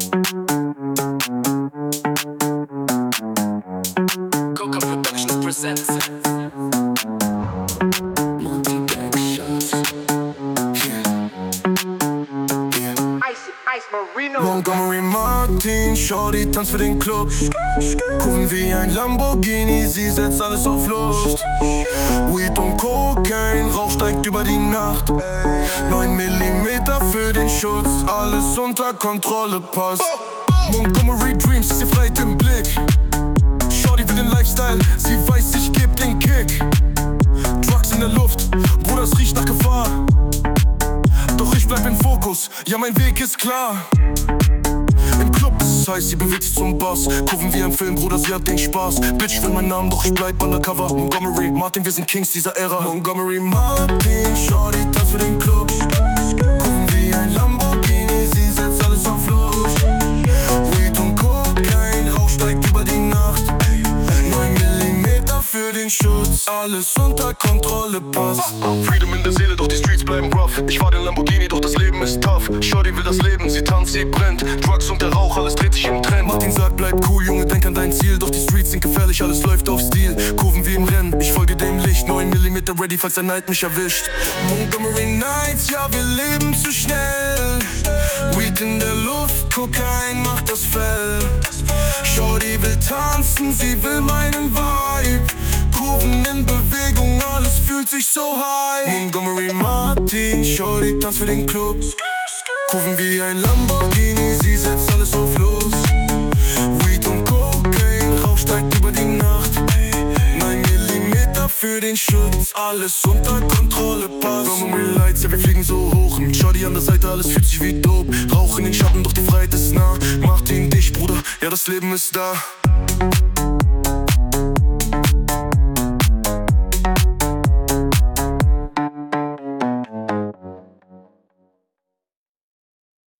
Coca Productions presents Ice Marino. Montgomery Martin, Shorty tanzt für den Club. Kurven wie ein Lamborghini, sie setzt alles auf Luft. Weed und Cocaine, Rauch steigt über die Nacht. 9 Millimeter für den Schutz, alles unter Kontrolle passt. Montgomery Dreams, ist ihr Freiheit im Blick. Shorty will den Lifestyle, sie weiß, ich geb den Kick. Drugs in der Luft, Bruder, es riecht nach Gefahr. Doch ich bleib im Fokus, ja mein Weg ist klar. Im Club ist es heiß, sie bewegt sich zum Boss. Kurven wie ein Film, Bruder, sie hat den Spaß. Bitch will meinen Namen, doch ich bleib undercover. Montgomery Martin, wir sind Kings dieser Ära. Montgomery Martin, Shorty tanzt für den Club. Kurven wie ein Lamborghini, sie setzt alles auf Luft. Weed und Cocaine, Rauch steigt über die Nacht. 9 Millimeter für den Schutz, alles unter Kontrolle passt. Freedom in der Seele, doch die Streets bleiben rough. Ich fahr den Lamborghini, doch das Leben ist tough. Shorty will das Leben, sie tanzt, sie brennt. Drugs und der Rauch, alles dreht sich im Trend. Martin sagt, bleib cool, Junge, denk an dein Ziel. Doch die Streets sind gefährlich, alles läuft auf Stil. Kurven wie im Rennen, ich folge dem Licht. 9 Millimeter ready, falls der Neid mich erwischt. Montgomery Nights, ja, wir leben zu schnell. Weed in der Luft, Kokain macht das Fell. Shorty will tanzen, sie will meinen Vibe. Kurven in Bewegung, alles fühlt sich so high. Montgomery Martin, Shorty tanzt für den Club. Kurven wie ein Lamborghini, sie setzt alles auf los. Weed und Cocaine, Rauch steigt über die Nacht. 9 Millimeter für den Schutz, alles unter Kontrolle passt. Montgomery Lights, ja wir fliegen so hoch. Mit Shorty an der Seite, alles fühlt sich wie Dope. Rauch in den Schatten, doch die Freiheit ist nah. Martin, dich Bruder, ja das Leben ist da.